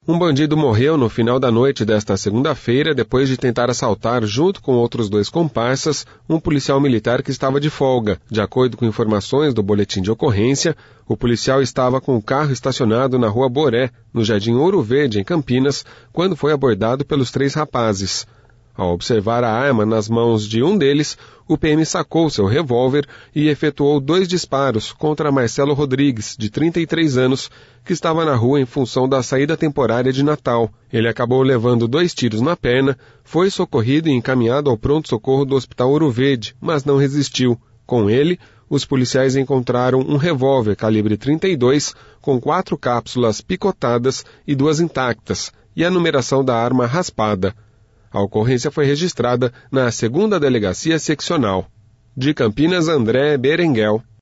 Um bandido morreu no final da noite desta segunda-feira depois de tentar assaltar, junto com outros 2 comparsas, um policial militar que estava de folga. De acordo com informações do boletim de ocorrência, o policial estava com o carro estacionado na Rua Boré, no Jardim Ouro Verde, em Campinas, quando foi abordado pelos 3 rapazes. Ao observar a arma nas mãos de um deles, o PM sacou seu revólver e efetuou 2 disparos contra Marcelo Rodrigues, de 33 anos, que estava na rua em função da saída temporária de Natal. Ele acabou levando 2 tiros na perna, foi socorrido e encaminhado ao pronto-socorro do Hospital Ouro Verde, mas não resistiu. Com ele, os policiais encontraram um revólver calibre 32 com 4 cápsulas picotadas e 2 intactas, e a numeração da arma raspada. A ocorrência foi registrada na 2ª Delegacia Seccional. De Campinas, André Berenguel.